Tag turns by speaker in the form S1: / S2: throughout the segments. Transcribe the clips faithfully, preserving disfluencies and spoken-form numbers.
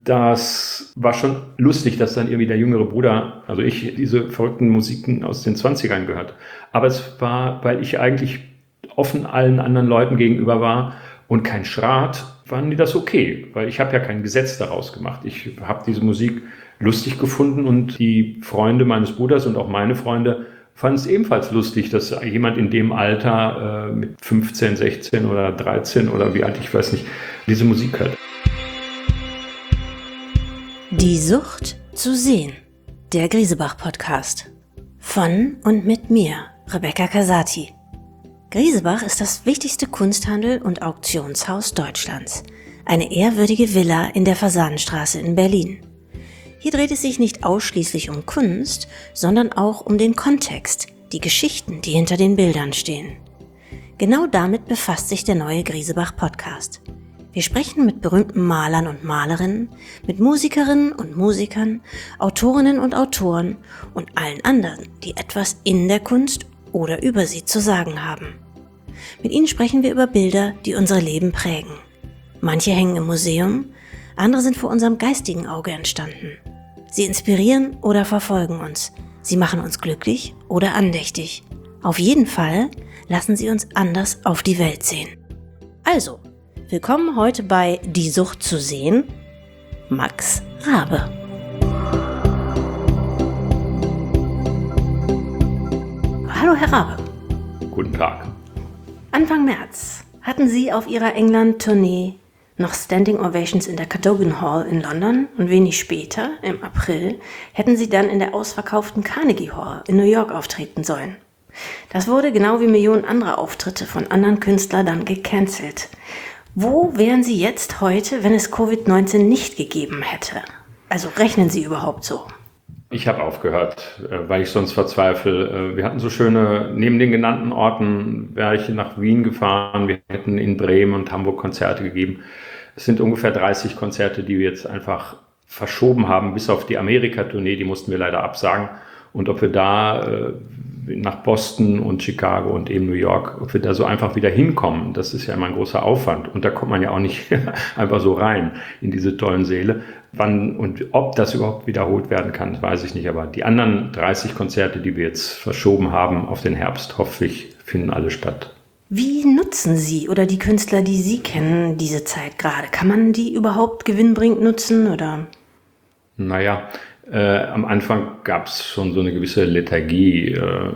S1: Das war schon lustig, dass dann irgendwie der jüngere Bruder, also ich, diese verrückten Musiken aus den zwanzigern gehört. Aber es war, weil ich eigentlich offen allen anderen Leuten gegenüber war und kein Schrat, waren die das okay. Weil ich habe ja kein Gesetz daraus gemacht. Ich habe diese Musik lustig gefunden und die Freunde meines Bruders und auch meine Freunde fanden es ebenfalls lustig, dass jemand in dem Alter äh, mit fünfzehn, sechzehn oder dreizehn oder wie alt, ich weiß nicht, diese Musik hört.
S2: Die Sucht zu sehen. Der Griesebach-Podcast. Von und mit mir, Rebecca Casati. Griesebach ist das wichtigste Kunsthandel- und Auktionshaus Deutschlands. Eine ehrwürdige Villa in der Fasanenstraße in Berlin. Hier dreht es sich nicht ausschließlich um Kunst, sondern auch um den Kontext, die Geschichten, die hinter den Bildern stehen. Genau damit befasst sich der neue Griesebach-Podcast. Wir sprechen mit berühmten Malern und Malerinnen, mit Musikerinnen und Musikern, Autorinnen und Autoren und allen anderen, die etwas in der Kunst oder über sie zu sagen haben. Mit ihnen sprechen wir über Bilder, die unsere Leben prägen. Manche hängen im Museum, andere sind vor unserem geistigen Auge entstanden. Sie inspirieren oder verfolgen uns. Sie machen uns glücklich oder andächtig. Auf jeden Fall lassen sie uns anders auf die Welt sehen. Also, willkommen heute bei Die Sucht zu sehen, Max Rabe. Hallo Herr Rabe.
S1: Guten Tag.
S2: Anfang März hatten Sie auf Ihrer England-Tournee noch Standing Ovations in der Cadogan Hall in London und wenig später, im April, hätten Sie dann in der ausverkauften Carnegie Hall in New York auftreten sollen. Das wurde genau wie Millionen anderer Auftritte von anderen Künstlern dann gecancelt. Wo wären Sie jetzt heute, wenn es Covid neunzehn nicht gegeben hätte? Also rechnen Sie überhaupt so?
S1: Ich habe aufgehört, weil ich sonst verzweifle. Wir hatten so schöne, neben den genannten Orten wäre ich nach Wien gefahren. Wir hätten in Bremen und Hamburg Konzerte gegeben. Es sind ungefähr dreißig Konzerte, die wir jetzt einfach verschoben haben, bis auf die Amerika-Tournee. Die mussten wir leider absagen. Und ob wir da nach Boston und Chicago und eben New York, ob wir da so einfach wieder hinkommen, das ist ja immer ein großer Aufwand. Und da kommt man ja auch nicht einfach so rein in diese tollen Säle. Wann und ob das überhaupt wiederholt werden kann, weiß ich nicht. Aber die anderen dreißig Konzerte, die wir jetzt verschoben haben auf den Herbst, hoffe ich, finden alle statt.
S2: Wie nutzen Sie oder die Künstler, die Sie kennen, diese Zeit gerade? Kann man die überhaupt gewinnbringend nutzen oder?
S1: Naja, Äh, am Anfang gab es schon so eine gewisse Lethargie, äh,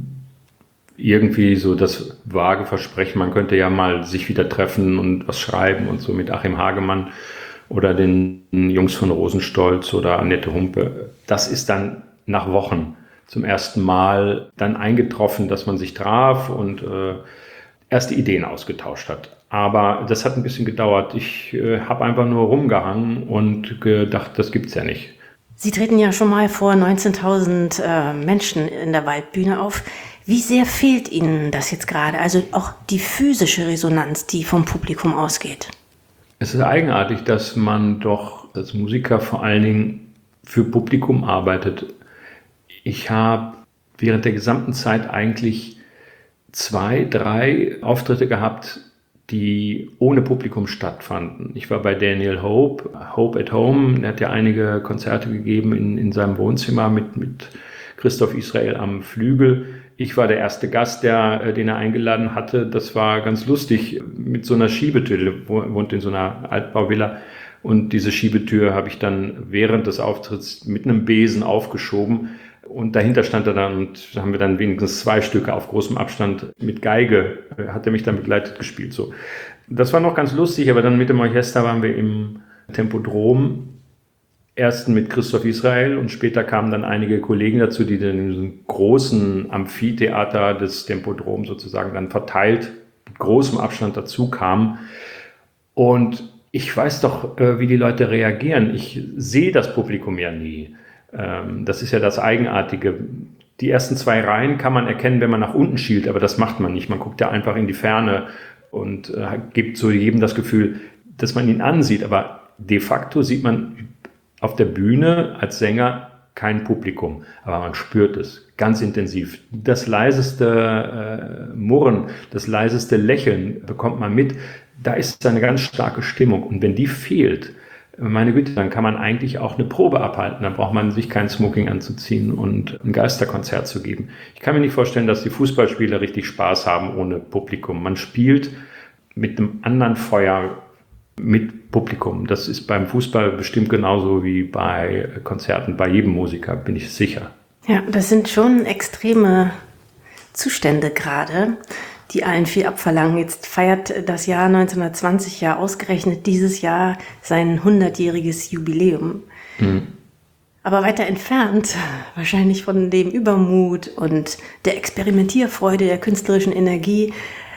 S1: irgendwie so das vage Versprechen, man könnte ja mal sich wieder treffen und was schreiben und so mit Achim Hagemann oder den Jungs von Rosenstolz oder Annette Humpe. Das ist dann nach Wochen zum ersten Mal dann eingetroffen, dass man sich traf und äh, erste Ideen ausgetauscht hat. Aber das hat ein bisschen gedauert. Ich äh, habe einfach nur rumgehangen und gedacht, das gibt's ja nicht.
S2: Sie treten ja schon mal vor neunzehntausend äh, Menschen in der Waldbühne auf. Wie sehr fehlt Ihnen das jetzt gerade? Also auch die physische Resonanz, die vom Publikum ausgeht.
S1: Es ist eigenartig, dass man doch als Musiker vor allen Dingen für Publikum arbeitet. Ich habe während der gesamten Zeit eigentlich zwei, drei Auftritte gehabt, die ohne Publikum stattfanden. Ich war bei Daniel Hope, Hope at Home, er hat ja einige Konzerte gegeben in, in seinem Wohnzimmer mit, mit Christoph Israel am Flügel. Ich war der erste Gast, der, den er eingeladen hatte. Das war ganz lustig mit so einer Schiebetür, er wohnt in so einer Altbauvilla. Und diese Schiebetür habe ich dann während des Auftritts mit einem Besen aufgeschoben. Und dahinter stand er dann und haben wir dann wenigstens zwei Stücke auf großem Abstand mit Geige, hat er mich dann begleitet gespielt. So. Das war noch ganz lustig, aber dann mit dem Orchester waren wir im Tempodrom, erst mit Christoph Israel und später kamen dann einige Kollegen dazu, die dann in diesem großen Amphitheater des Tempodrom sozusagen dann verteilt mit großem Abstand dazu kamen. Und ich weiß doch, wie die Leute reagieren. Ich sehe das Publikum ja nie. Das ist ja das Eigenartige. Die ersten zwei Reihen kann man erkennen, wenn man nach unten schielt, aber das macht man nicht. Man guckt ja einfach in die Ferne und äh, gibt so jedem das Gefühl, dass man ihn ansieht. Aber de facto sieht man auf der Bühne als Sänger kein Publikum, aber man spürt es ganz intensiv. Das leiseste äh, Murren, das leiseste Lächeln bekommt man mit. Da ist eine ganz starke Stimmung und wenn die fehlt, Meine Güte, dann kann man eigentlich auch eine Probe abhalten. Dann braucht man sich kein Smoking anzuziehen und ein Geisterkonzert zu geben. Ich kann mir nicht vorstellen, dass die Fußballspieler richtig Spaß haben ohne Publikum. Man spielt mit einem anderen Feuer mit Publikum. Das ist beim Fußball bestimmt genauso wie bei Konzerten, bei jedem Musiker, bin ich sicher.
S2: Ja, das sind schon extreme Zustände gerade, die allen viel abverlangen. Jetzt feiert das Jahr neunzehnhundertzwanzig ja ausgerechnet dieses Jahr sein hundertjähriges Jubiläum. Mhm. Aber weiter entfernt, wahrscheinlich von dem Übermut und der Experimentierfreude, der künstlerischen Energie,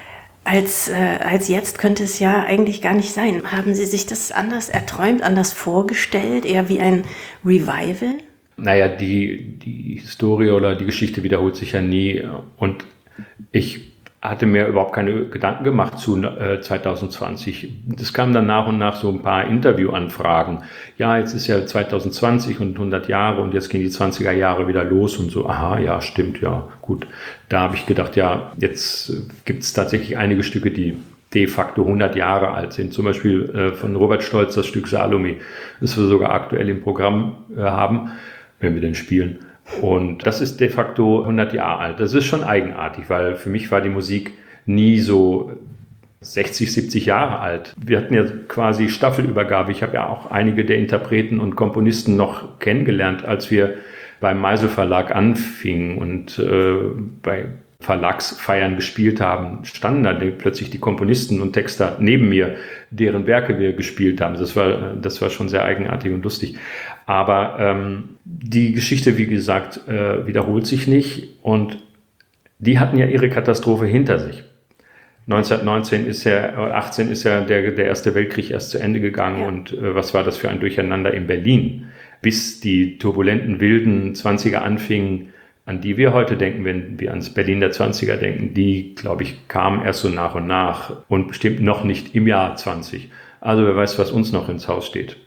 S2: als, äh, als jetzt könnte es ja eigentlich gar nicht sein. Haben Sie sich das anders erträumt, anders vorgestellt, eher wie ein Revival?
S1: Naja, die, die Historie oder die Geschichte wiederholt sich ja nie. Und ich hatte mir überhaupt keine Gedanken gemacht zu äh, zwanzig zwanzig. Es kamen dann nach und nach so ein paar Interviewanfragen. Ja, jetzt ist ja zwanzig zwanzig und hundert Jahre und jetzt gehen die zwanziger Jahre wieder los und so. Aha, ja, stimmt, ja, gut. Da habe ich gedacht, ja, jetzt gibt es tatsächlich einige Stücke, die de facto hundert Jahre alt sind. Zum Beispiel äh, von Robert Stolz das Stück Salome, das wir sogar aktuell im Programm äh, haben, wenn wir denn spielen. Und das ist de facto hundert Jahre alt. Das ist schon eigenartig, weil für mich war die Musik nie so sechzig, siebzig Jahre alt. Wir hatten ja quasi Staffelübergabe. Ich habe ja auch einige der Interpreten und Komponisten noch kennengelernt, als wir beim Meisel Verlag anfingen und äh, bei Verlagsfeiern gespielt haben, standen da plötzlich die Komponisten und Texter neben mir, deren Werke wir gespielt haben. Das war, das war schon sehr eigenartig und lustig. Aber ähm, die Geschichte, wie gesagt, äh, wiederholt sich nicht und die hatten ja ihre Katastrophe hinter sich. neunzehnhundertneunzehn ist ja, achtzehn ist ja der, der Erste Weltkrieg erst zu Ende gegangen ja. Und äh, was war das für ein Durcheinander in Berlin? Bis die turbulenten, wilden Zwanziger anfingen, an die wir heute denken, wenn wir ans Berlin der Zwanziger denken, die, glaube ich, kamen erst so nach und nach und bestimmt noch nicht im Jahr zwanzig. Also wer weiß, was uns noch ins Haus steht.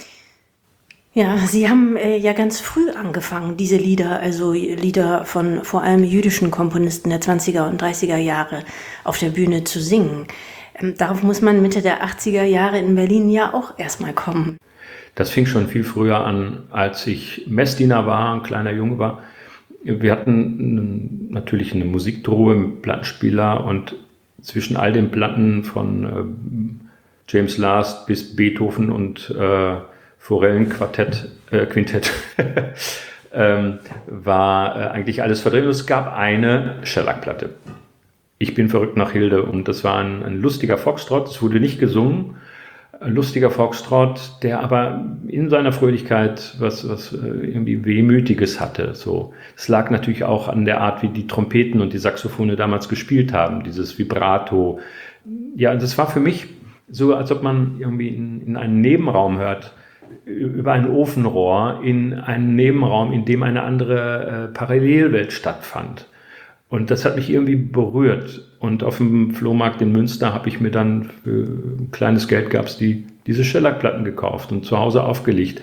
S2: Ja, Sie haben äh, ja ganz früh angefangen, diese Lieder, also Lieder von vor allem jüdischen Komponisten der zwanziger und dreißiger Jahre auf der Bühne zu singen. Ähm, darauf muss man Mitte der achtziger Jahre in Berlin ja auch erstmal kommen.
S1: Das fing schon viel früher an, als ich Messdiener war, ein kleiner Junge war. Wir hatten natürlich eine Musiktruhe mit Plattenspieler und zwischen all den Platten von äh, James Last bis Beethoven und äh, Forellenquartett, äh, Quintett ähm, war äh, eigentlich alles verdreht. Es gab eine Schellackplatte. Ich bin verrückt nach Hilde und das war ein, ein lustiger Foxtrott. Es wurde nicht gesungen. Ein lustiger Foxtrott, der aber in seiner Fröhlichkeit was, was irgendwie Wehmütiges hatte. So. Es lag natürlich auch an der Art, wie die Trompeten und die Saxophone damals gespielt haben, dieses Vibrato. Ja, das war für mich so, als ob man irgendwie in, in einen Nebenraum hört, über ein Ofenrohr, in einen Nebenraum, in dem eine andere äh, Parallelwelt stattfand. Und das hat mich irgendwie berührt. Und auf dem Flohmarkt in Münster habe ich mir dann für kleines Geld gab's die, diese Schellackplatten gekauft und zu Hause aufgelegt.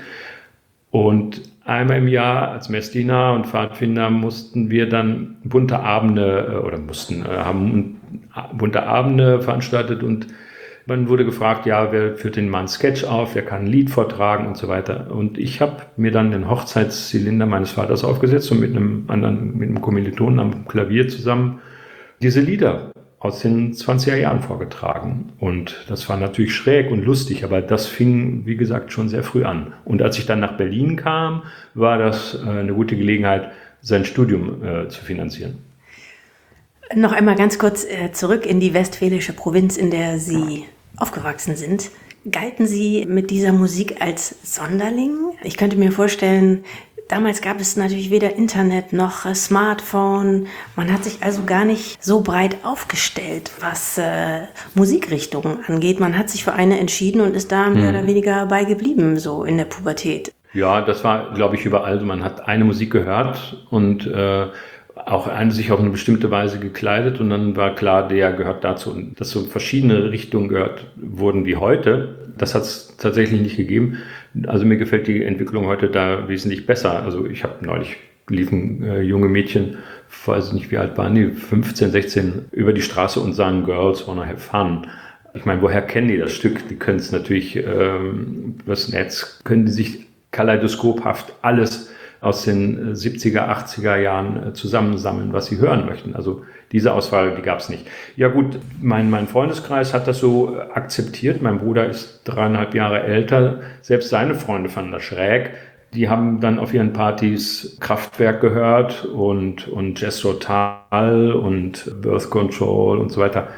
S1: Und einmal im Jahr als Messdiener und Pfadfinder mussten wir dann bunte Abende oder mussten, haben bunte Abende veranstaltet und man wurde gefragt, ja, wer führt denn mal einen Sketch auf, wer kann ein Lied vortragen und so weiter. Und ich habe mir dann den Hochzeitszylinder meines Vaters aufgesetzt und mit einem anderen, mit einem Kommilitonen am Klavier zusammen diese Lieder aus den zwanziger Jahren vorgetragen. Und das war natürlich schräg und lustig, aber das fing, wie gesagt, schon sehr früh an. Und als ich dann nach Berlin kam, war das eine gute Gelegenheit, sein Studium äh, zu finanzieren.
S2: Noch einmal ganz kurz äh, zurück in die westfälische Provinz, in der Sie aufgewachsen sind. Galten Sie mit dieser Musik als Sonderling? Ich könnte mir vorstellen, damals gab es natürlich weder Internet noch Smartphone. Man hat sich also gar nicht so breit aufgestellt, was äh, Musikrichtungen angeht. Man hat sich für eine entschieden und ist da mehr hm. oder weniger bei geblieben, so in der Pubertät.
S1: Ja, das war, glaube ich, überall. Also man hat eine Musik gehört und äh, auch eine sich auf eine bestimmte Weise gekleidet und dann war klar, der gehört dazu. Und dass so verschiedene Richtungen gehört wurden wie heute, das hat es tatsächlich nicht gegeben. Also mir gefällt die Entwicklung heute da wesentlich besser. Also ich habe neulich liefen äh, junge Mädchen, weiß nicht wie alt waren die, fünfzehn, sechzehn, über die Straße und sagen, Girls wanna have fun. Ich meine, woher kennen die das Stück? Die können es natürlich ähm, übers Netz, können die sich kaleidoskophaft alles aus den siebziger, achtziger Jahren zusammensammeln, was sie hören möchten. Also diese Auswahl, die gab es nicht. Ja gut, mein, mein Freundeskreis hat das so akzeptiert. Mein Bruder ist dreieinhalb Jahre älter. Selbst seine Freunde fanden das schräg. Die haben dann auf ihren Partys Kraftwerk gehört und, und Jazz Total und Birth Control und so weiter.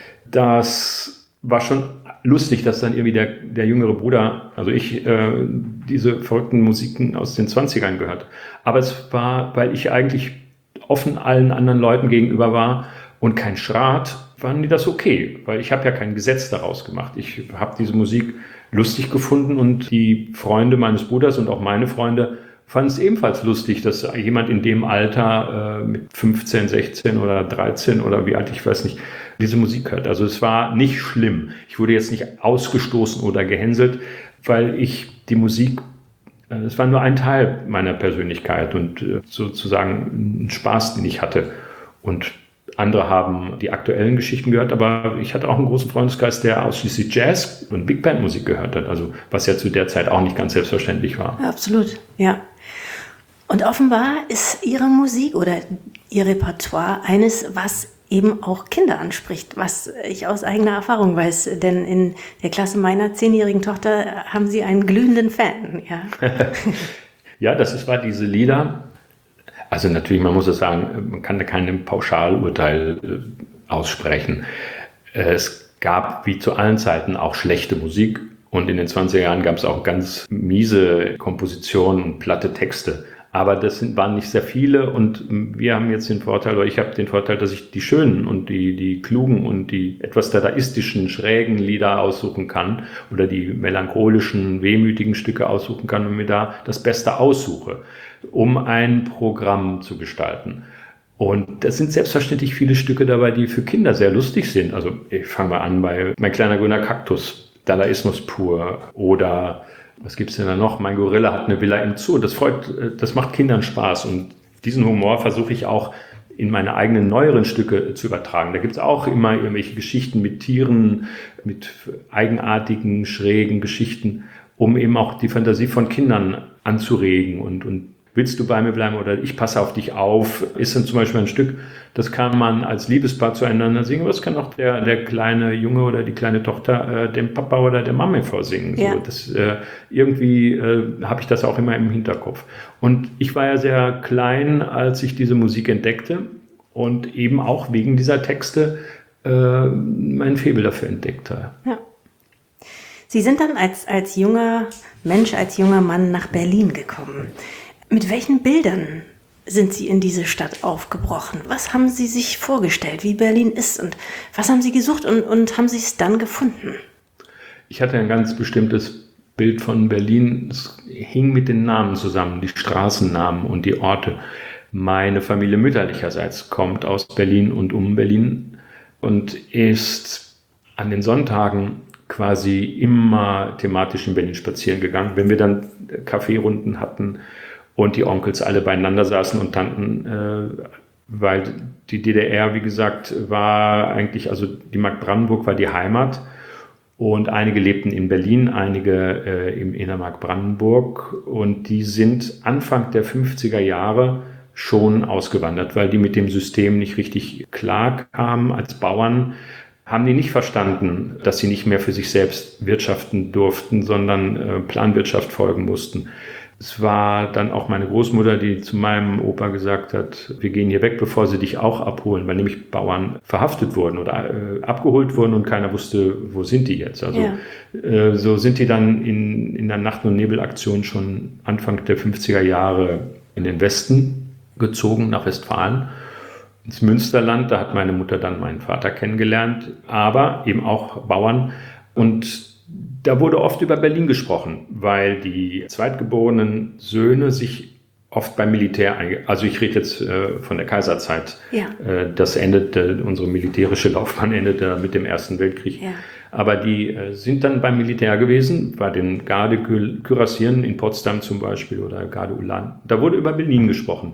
S1: Das war schon lustig, dass dann irgendwie der, der jüngere Bruder, also ich, äh, diese verrückten Musiken aus den zwanzigern gehört. Aber es war, weil ich eigentlich offen allen anderen Leuten gegenüber war und kein Schrat, fanden die das okay, weil ich habe ja kein Gesetz daraus gemacht. Ich habe diese Musik lustig gefunden und die Freunde meines Bruders und auch meine Freunde fanden es ebenfalls lustig, dass jemand in dem Alter äh, mit fünfzehn, sechzehn oder dreizehn oder wie alt, ich weiß nicht, diese Musik hört. Also es war nicht schlimm. Ich wurde jetzt nicht ausgestoßen oder gehänselt, weil ich die Musik, äh, es war nur ein Teil meiner Persönlichkeit und äh, sozusagen ein Spaß, den ich hatte. Und andere haben die aktuellen Geschichten gehört, aber ich hatte auch einen großen Freundeskreis, der ausschließlich Jazz und Big Band Musik gehört hat, also was ja zu der Zeit auch nicht ganz selbstverständlich war.
S2: Ja, absolut, ja. Und offenbar ist Ihre Musik oder Ihr Repertoire eines, was eben auch Kinder anspricht, was ich aus eigener Erfahrung weiß, denn in der Klasse meiner zehnjährigen Tochter haben Sie einen glühenden Fan. Ja,
S1: ja, das ist, war diese Lieder. Also natürlich, man muss es sagen, man kann da kein Pauschalurteil äh, aussprechen. Äh, es gab wie zu allen Zeiten auch schlechte Musik und in den zwanziger Jahren gab es auch ganz miese Kompositionen und platte Texte. Aber das sind, waren nicht sehr viele und wir haben jetzt den Vorteil, oder ich habe den Vorteil, dass ich die schönen und die, die klugen und die etwas dadaistischen, schrägen Lieder aussuchen kann oder die melancholischen, wehmütigen Stücke aussuchen kann und mir da das Beste aussuche, um ein Programm zu gestalten. Und das sind selbstverständlich viele Stücke dabei, die für Kinder sehr lustig sind. Also ich fange mal an bei Mein kleiner grüner Kaktus, Dadaismus pur oder was gibt's denn da noch? Mein Gorilla hat eine Villa im Zoo. Das freut, das macht Kindern Spaß. Und diesen Humor versuche ich auch in meine eigenen neueren Stücke zu übertragen. Da gibt's auch immer irgendwelche Geschichten mit Tieren, mit eigenartigen, schrägen Geschichten, um eben auch die Fantasie von Kindern anzuregen und, und willst du bei mir bleiben oder ich passe auf dich auf, ist dann zum Beispiel ein Stück, das kann man als Liebespaar zueinander singen, aber das kann auch der, der kleine Junge oder die kleine Tochter äh, dem Papa oder der Mama vorsingen. Ja. So, das, äh, irgendwie äh, habe ich das auch immer im Hinterkopf. Und ich war ja sehr klein, als ich diese Musik entdeckte und eben auch wegen dieser Texte äh, mein Faible dafür entdeckte.
S2: Ja. Sie sind dann als, als junger Mensch, als junger Mann nach Berlin gekommen. Mit welchen Bildern sind Sie in diese Stadt aufgebrochen? Was haben Sie sich vorgestellt, wie Berlin ist und was haben Sie gesucht und, und haben Sie es dann gefunden?
S1: Ich hatte ein ganz bestimmtes Bild von Berlin. Es hing mit den Namen zusammen, die Straßennamen und die Orte. Meine Familie mütterlicherseits kommt aus Berlin und um Berlin und ist an den Sonntagen quasi immer thematisch in Berlin spazieren gegangen. Wenn wir dann Kaffeerunden hatten, und die Onkels alle beieinander saßen und Tanten, äh, weil die D D R, wie gesagt, war eigentlich, also die Mark Brandenburg war die Heimat und einige lebten in Berlin, einige äh, im Innermark Brandenburg und die sind Anfang der fünfziger Jahre schon ausgewandert, weil die mit dem System nicht richtig klar kamen als Bauern. Haben die nicht verstanden, dass sie nicht mehr für sich selbst wirtschaften durften, sondern äh, Planwirtschaft folgen mussten. Es war dann auch meine Großmutter, die zu meinem Opa gesagt hat, wir gehen hier weg, bevor sie dich auch abholen, weil nämlich Bauern verhaftet wurden oder äh, abgeholt wurden und keiner wusste, wo sind die jetzt. Also ja. äh, so sind die dann in, in der Nacht- und Nebelaktion schon Anfang der fünfziger Jahre in den Westen gezogen, nach Westfalen, ins Münsterland. Da hat meine Mutter dann meinen Vater kennengelernt, aber eben auch Bauern. Und da wurde oft über Berlin gesprochen, weil die zweitgeborenen Söhne sich oft beim Militär, einge- also ich rede jetzt äh, von der Kaiserzeit, ja. äh, das endete, unsere militärische Laufbahn endete mit dem Ersten Weltkrieg. Ja. Aber die äh, sind dann beim Militär gewesen, bei den Garde-Kürassieren in Potsdam zum Beispiel oder Garde-Ulan. Da wurde über Berlin gesprochen,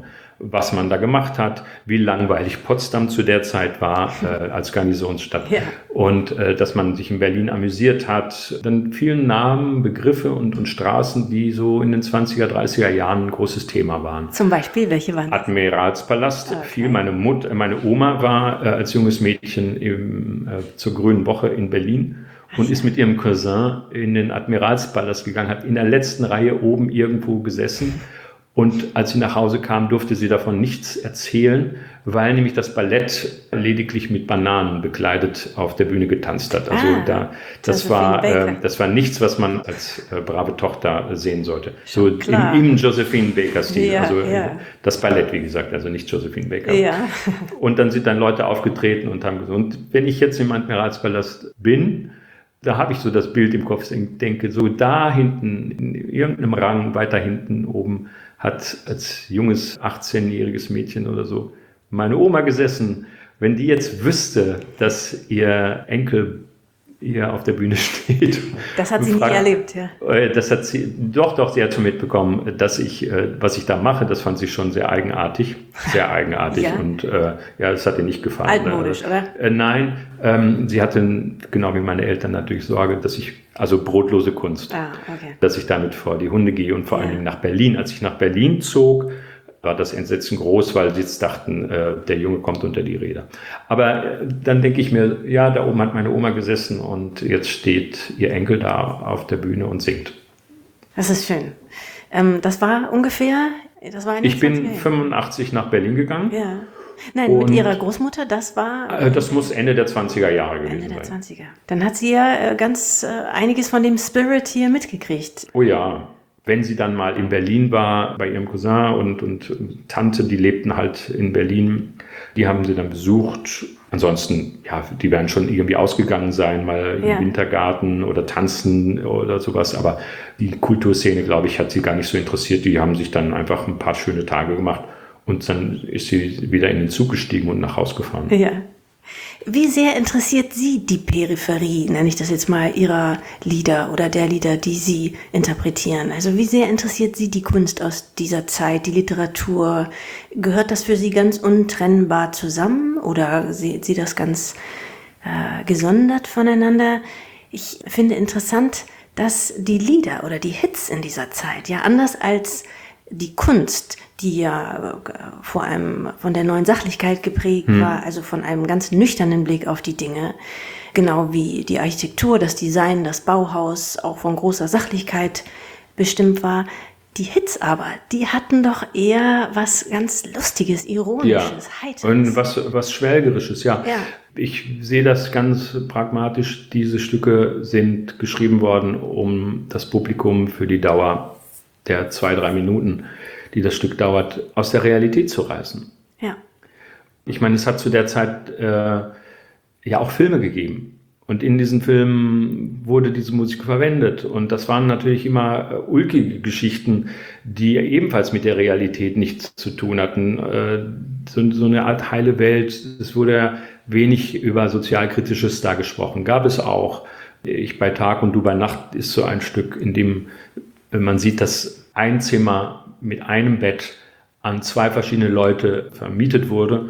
S1: was man da gemacht hat, wie langweilig Potsdam zu der Zeit war äh, als Garnisonsstadt
S2: Ja.
S1: und äh, dass man sich in Berlin amüsiert hat. Dann vielen Namen, Begriffe und, und Straßen, die so in den zwanziger, dreißiger Jahren ein großes Thema waren.
S2: Zum Beispiel, welche waren das?
S1: Admiralspalast,
S2: Okay.
S1: viel. Meine Mutter, meine Oma war äh, als junges Mädchen im, äh, zur Grünen Woche in Berlin und ist mit ihrem Cousin in den Admiralspalast gegangen, hat in der letzten Reihe oben irgendwo gesessen. Und als sie nach Hause kam, durfte sie davon nichts erzählen, weil nämlich das Ballett lediglich mit Bananen bekleidet auf der Bühne getanzt hat. Also
S2: Ah,
S1: da, das, war, äh, das war nichts, was man als äh, brave Tochter sehen sollte. So im, im Josephine Baker-Stil.
S2: Ja,
S1: also
S2: ja.
S1: das Ballett, wie gesagt, also nicht Josephine Baker.
S2: Ja.
S1: Und dann sind dann Leute aufgetreten und haben gesagt, und wenn ich jetzt im Admiralspalast bin, da habe ich so das Bild im Kopf, ich denke, so da hinten, in irgendeinem Rang, weiter hinten oben, hat als junges achtzehnjähriges Mädchen oder so meine Oma gesessen. Wenn die jetzt wüsste, dass ihr Enkel hier auf der Bühne steht.
S2: Das hat sie
S1: fragt,
S2: nie erlebt, ja.
S1: Das hat sie, doch, doch, sie hat schon mitbekommen, dass ich, was ich da mache, das fand sie schon sehr eigenartig. Sehr eigenartig.
S2: Ja.
S1: Und äh, ja, das hat ihr nicht gefallen.
S2: Altmodisch, oder?
S1: Äh, nein, ähm, sie hatte, genau wie meine Eltern, natürlich Sorge, dass ich, also brotlose Kunst,
S2: Ah, okay.
S1: dass ich damit vor die Hunde gehe und vor
S2: Ja.
S1: allen Dingen nach Berlin. Als ich nach Berlin zog, war das Entsetzen groß, weil sie jetzt dachten, äh, der Junge kommt unter die Räder. Aber äh, dann denke ich mir, ja, da oben hat meine Oma gesessen und jetzt steht ihr Enkel da auf der Bühne und singt.
S2: Das ist schön. Ähm, das war ungefähr, das war in den
S1: Ich bin
S2: zwanziger Jahren.
S1: fünfundachtzig nach Berlin gegangen.
S2: Ja. Nein,
S1: Und-
S2: mit ihrer Großmutter, das war
S1: Äh, das muss Ende der zwanziger Jahre
S2: Ende
S1: gewesen
S2: der
S1: sein.
S2: zwanziger. Dann hat sie ja äh, ganz äh, einiges von dem Spirit hier mitgekriegt.
S1: Oh ja, wenn sie dann mal in Berlin war, bei ihrem Cousin und, und Tante, die lebten halt in Berlin, die haben sie dann besucht. Ansonsten, ja, die werden schon irgendwie ausgegangen sein, mal im
S2: Ja.
S1: Wintergarten oder tanzen oder sowas. Aber die Kulturszene, glaube ich, hat sie gar nicht so interessiert. Die haben sich dann einfach ein paar schöne Tage gemacht und dann ist sie wieder in den Zug gestiegen und nach Hause gefahren.
S2: Ja. Wie sehr interessiert Sie die Peripherie, nenne ich das jetzt mal, Ihrer Lieder oder der Lieder, die Sie interpretieren? Also wie sehr interessiert Sie die Kunst aus dieser Zeit, die Literatur? Gehört das für Sie ganz untrennbar zusammen oder sehen Sie das ganz äh, gesondert voneinander? Ich finde interessant, dass die Lieder oder die Hits in dieser Zeit ja anders als die Kunst, die ja äh, vor allem von der neuen Sachlichkeit geprägt
S1: Hm.
S2: war, also von einem ganz nüchternen Blick auf die Dinge, genau wie die Architektur, das Design, das Bauhaus auch von großer Sachlichkeit bestimmt war. Die Hits aber, die hatten doch eher was ganz Lustiges, Ironisches, Heiteres.
S1: Und was, was Schwelgerisches, ja.
S2: Ja.
S1: Ich sehe das ganz pragmatisch. Diese Stücke sind geschrieben worden, um das Publikum für die Dauer der zwei, drei Minuten, die das Stück dauert, aus der Realität zu reißen.
S2: Ja.
S1: Ich meine, es hat zu der Zeit äh, ja auch Filme gegeben. Und in diesen Filmen wurde diese Musik verwendet. Und das waren natürlich immer äh, ulkige Geschichten, die ebenfalls mit der Realität nichts zu tun hatten. Äh, so, so eine Art heile Welt. Es wurde ja wenig über Sozialkritisches da gesprochen. Gab es auch. Ich bei Tag und du bei Nacht ist so ein Stück, in dem man sieht, dass ein Zimmer mit einem Bett an zwei verschiedene Leute vermietet wurde,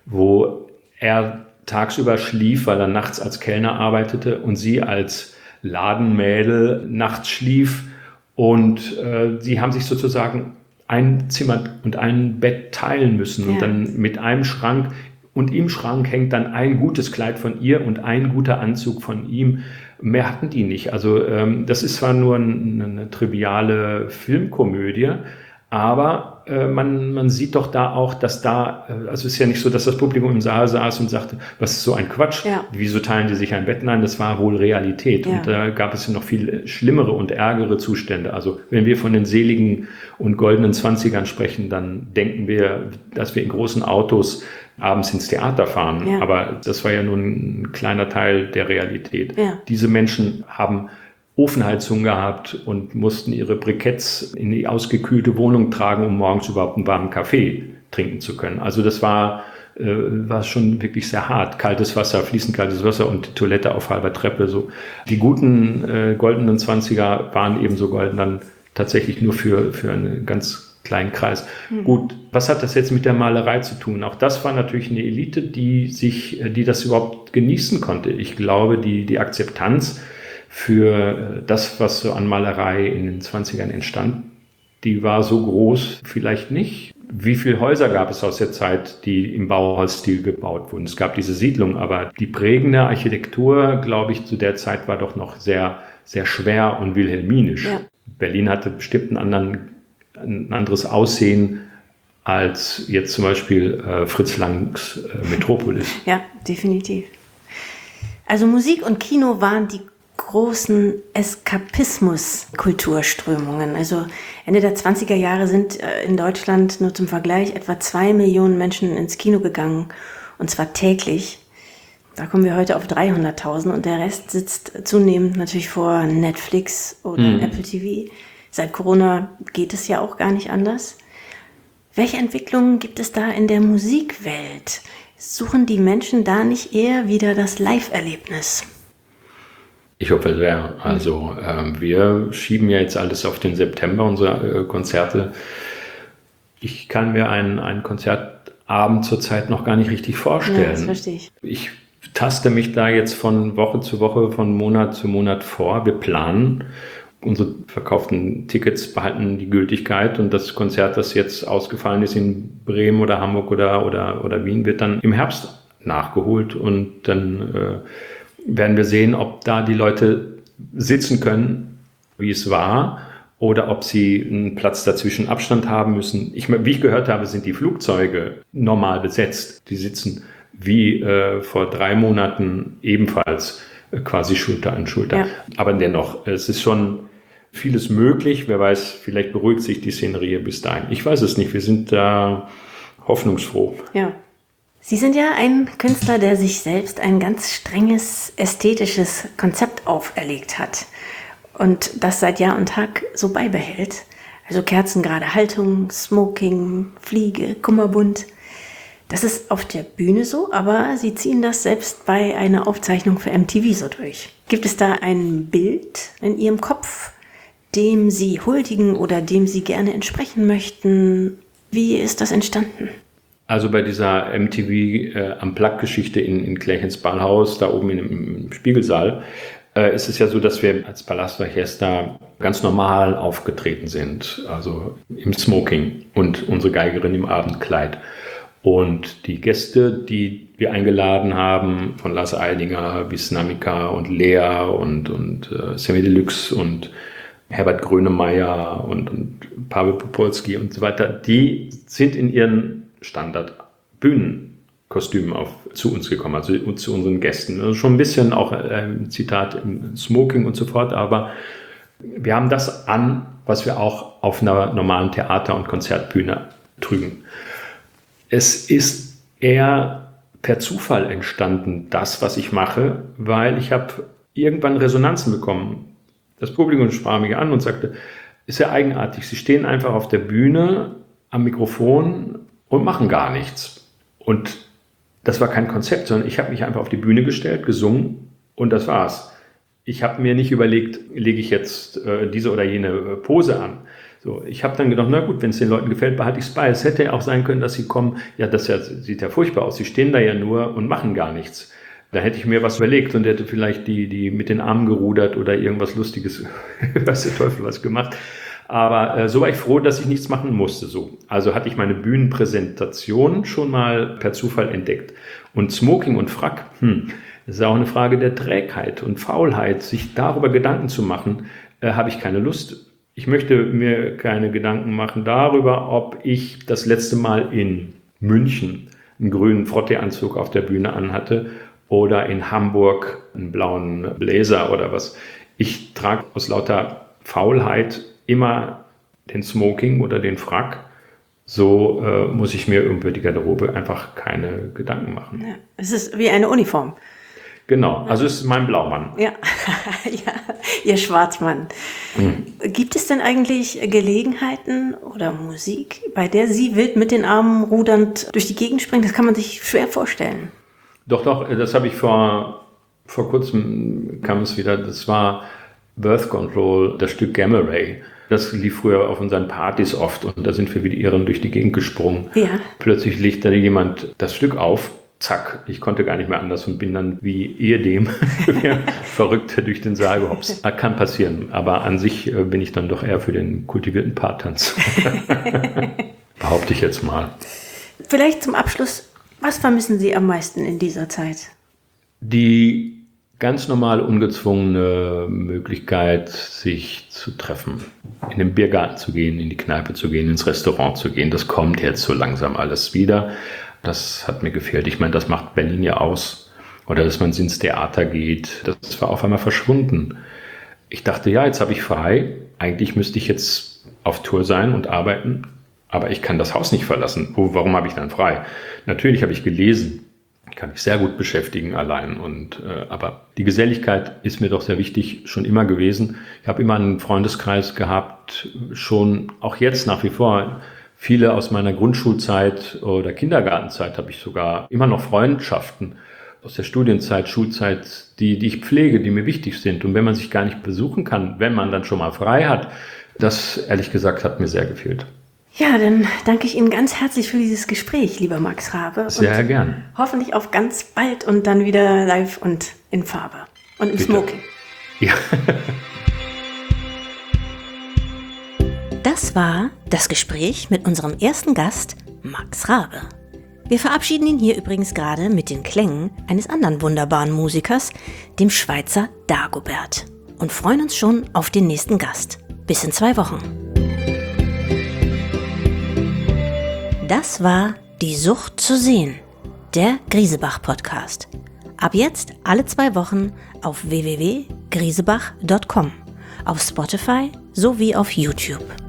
S1: wo er tagsüber schlief, weil er nachts als Kellner arbeitete und sie als Ladenmädel nachts schlief. Und äh, sie haben sich sozusagen ein Zimmer und ein Bett teilen müssen.
S2: Ja.
S1: Und dann mit einem Schrank, und im Schrank hängt dann ein gutes Kleid von ihr und ein guter Anzug von ihm. Mehr hatten die nicht. Also ähm, das ist zwar nur eine, eine triviale Filmkomödie, aber äh, man, man sieht doch da auch, dass da, äh, also es ist ja nicht so, dass das Publikum im Saal saß und sagte, was ist so ein Quatsch,
S2: Ja.
S1: wieso teilen die sich ein Bett? Nein, das war wohl Realität.
S2: Ja.
S1: Und da gab es ja noch viel schlimmere und ärgere Zustände. Also wenn wir von den seligen und goldenen Zwanzigern sprechen, dann denken wir, dass wir in großen Autos abends ins Theater fahren.
S2: Ja.
S1: Aber das war ja nur ein kleiner Teil der Realität.
S2: Ja.
S1: Diese Menschen haben Ofenheizung gehabt und mussten ihre Briketts in die ausgekühlte Wohnung tragen, um morgens überhaupt einen warmen Kaffee trinken zu können. Also das war, äh, war schon wirklich sehr hart. Kaltes Wasser, fließend kaltes Wasser und die Toilette auf halber Treppe. So. Die guten äh, goldenen Zwanziger waren ebenso golden dann tatsächlich nur für, für eine ganz kleinen Kreis. Mhm. Gut, was hat das jetzt mit der Malerei zu tun? Auch das war natürlich eine Elite, die sich, die das überhaupt genießen konnte. Ich glaube, die, die Akzeptanz für das, was so an Malerei in den zwanzigern entstand, die war so groß, vielleicht nicht. Wie viele Häuser gab es aus der Zeit, die im Bauhausstil gebaut wurden? Es gab diese Siedlung, aber die prägende Architektur, glaube ich, zu der Zeit war doch noch sehr, sehr schwer und wilhelminisch. Ja. Berlin hatte bestimmt einen anderen, ein anderes Aussehen als jetzt zum Beispiel äh, Fritz Langs äh, Metropolis.
S2: Ja, definitiv. Also Musik und Kino waren die großen Eskapismus-Kulturströmungen. Also Ende der zwanziger Jahre sind in Deutschland nur zum Vergleich etwa zwei Millionen Menschen ins Kino gegangen, und zwar täglich. Da kommen wir heute auf dreihunderttausend und der Rest sitzt zunehmend natürlich vor Netflix oder mhm. Apple T V. Seit Corona geht es ja auch gar nicht anders. Welche Entwicklungen gibt es da in der Musikwelt? Suchen die Menschen da nicht eher wieder das Live-Erlebnis?
S1: Ich hoffe sehr. Also äh, wir schieben ja jetzt alles auf den September, unsere äh, Konzerte. Ich kann mir einen, einen Konzertabend zurzeit noch gar nicht richtig vorstellen. Ja,
S2: das verstehe ich.
S1: Ich taste mich da jetzt von Woche zu Woche, von Monat zu Monat vor. Wir planen. Unsere verkauften Tickets behalten die Gültigkeit und das Konzert, das jetzt ausgefallen ist in Bremen oder Hamburg oder, oder, oder Wien, wird dann im Herbst nachgeholt und dann äh, werden wir sehen, ob da die Leute sitzen können, wie es war, oder ob sie einen Platz dazwischen Abstand haben müssen. Ich, wie ich gehört habe, sind die Flugzeuge normal besetzt. Die sitzen wie äh, vor drei Monaten ebenfalls äh, quasi Schulter an Schulter. Ja. Aber dennoch, es ist schon vieles möglich. Wer weiß, vielleicht beruhigt sich die Szenerie bis dahin. Ich weiß es nicht. Wir sind da hoffnungsfroh.
S2: Ja. Sie sind ja ein Künstler, der sich selbst ein ganz strenges ästhetisches Konzept auferlegt hat und das seit Jahr und Tag so beibehält. Also kerzengerade Haltung, Smoking, Fliege, kummerbunt. Das ist auf der Bühne so, aber Sie ziehen das selbst bei einer Aufzeichnung für M T V so durch. Gibt es da ein Bild in Ihrem Kopf, dem Sie huldigen oder dem Sie gerne entsprechen möchten? Wie ist das entstanden?
S1: Also bei dieser M T V äh, Unplugged-Geschichte in, in Klärchens Ballhaus, da oben in, im Spiegelsaal, äh, ist es ja so, dass wir als Palastorchester ganz normal aufgetreten sind. Also im Smoking und unsere Geigerin im Abendkleid. Und die Gäste, die wir eingeladen haben, von Lars Eidinger bis Namika und Lea und, und äh, Sammy Deluxe und Herbert Grönemeyer und, und Pavel Popolski und so weiter, die sind in ihren Standard-Bühnenkostümen auf, zu uns gekommen, also zu unseren Gästen. Also schon ein bisschen auch ein Zitat im Smoking und so fort, aber wir haben das an, was wir auch auf einer normalen Theater- und Konzertbühne trügen. Es ist eher per Zufall entstanden, das, was ich mache, weil ich habe irgendwann Resonanzen bekommen. Das Publikum sprach mich an und sagte, ist ja eigenartig, Sie stehen einfach auf der Bühne am Mikrofon und machen gar nichts. Und das war kein Konzept, sondern ich habe mich einfach auf die Bühne gestellt, gesungen und das war's. Ich habe mir nicht überlegt, lege ich jetzt äh, diese oder jene äh, Pose an. So, ich habe dann gedacht, na gut, wenn es den Leuten gefällt, behalte ich es bei. Es hätte ja auch sein können, dass sie kommen, ja, das ja, sieht ja furchtbar aus, sie stehen da ja nur und machen gar nichts. Da hätte ich mir was überlegt und hätte vielleicht die, die mit den Armen gerudert oder irgendwas Lustiges, weiß der Teufel was gemacht. Aber äh, so war ich froh, dass ich nichts machen musste. So. Also hatte ich meine Bühnenpräsentation schon mal per Zufall entdeckt. Und Smoking und Frack, hm, das ist auch eine Frage der Trägheit und Faulheit. Sich darüber Gedanken zu machen, äh, habe ich keine Lust. Ich möchte mir keine Gedanken machen darüber, ob ich das letzte Mal in München einen grünen Frotteeanzug auf der Bühne anhatte oder in Hamburg einen blauen Blazer oder was. Ich trage aus lauter Faulheit immer den Smoking oder den Frack. So äh, muss ich mir über die Garderobe einfach keine Gedanken machen.
S2: Ja, es ist wie eine Uniform.
S1: Genau, also es ist mein Blaumann.
S2: Ja, ja, Ihr Schwarzmann. Mhm. Gibt es denn eigentlich Gelegenheiten oder Musik, bei der Sie wild mit den Armen rudernd durch die Gegend springen? Das kann man sich schwer vorstellen.
S1: Doch, doch, das habe ich vor, vor kurzem, kam es wieder, das war Birth Control, das Stück Gamma Ray. Das lief früher auf unseren Partys oft und da sind wir wie die Irren durch die Gegend gesprungen.
S2: Ja.
S1: Plötzlich legt da jemand das Stück auf, zack, ich konnte gar nicht mehr anders und bin dann wie ehedem verrückt durch den Saal gehopst. Kann passieren, aber an sich bin ich dann doch eher für den kultivierten Paartanz. Behaupte ich jetzt mal.
S2: Vielleicht zum Abschluss, was vermissen Sie am meisten in dieser Zeit?
S1: Die ganz normale, ungezwungene Möglichkeit, sich zu treffen, in den Biergarten zu gehen, in die Kneipe zu gehen, ins Restaurant zu gehen. Das kommt jetzt so langsam alles wieder. Das hat mir gefehlt. Ich meine, das macht Berlin ja aus. Oder dass man ins Theater geht. Das war auf einmal verschwunden. Ich dachte, ja, jetzt habe ich frei. Eigentlich müsste ich jetzt auf Tour sein und arbeiten. Aber ich kann das Haus nicht verlassen. Wo, warum habe ich dann frei? Natürlich habe ich gelesen. Ich kann mich sehr gut beschäftigen allein. Und, äh, aber die Geselligkeit ist mir doch sehr wichtig, schon immer gewesen. Ich habe immer einen Freundeskreis gehabt, schon auch jetzt nach wie vor. Viele aus meiner Grundschulzeit oder Kindergartenzeit habe ich sogar immer noch Freundschaften aus der Studienzeit, Schulzeit, die, die ich pflege, die mir wichtig sind. Und wenn man sich gar nicht besuchen kann, wenn man dann schon mal frei hat, das ehrlich gesagt hat mir sehr gefehlt.
S2: Ja, dann danke ich Ihnen ganz herzlich für dieses Gespräch, lieber Max Raabe.
S1: Sehr gern.
S2: Hoffentlich auf ganz bald und dann wieder live und in Farbe und im
S1: Bitte.
S2: Smoking.
S1: Ja.
S2: Das war das Gespräch mit unserem ersten Gast, Max Raabe. Wir verabschieden ihn hier übrigens gerade mit den Klängen eines anderen wunderbaren Musikers, dem Schweizer Dagobert. Und freuen uns schon auf den nächsten Gast. Bis in zwei Wochen. Das war Die Sucht zu sehen, der Griesebach-Podcast. Ab jetzt alle zwei Wochen auf w w w punkt griesebach punkt com, auf Spotify sowie auf YouTube.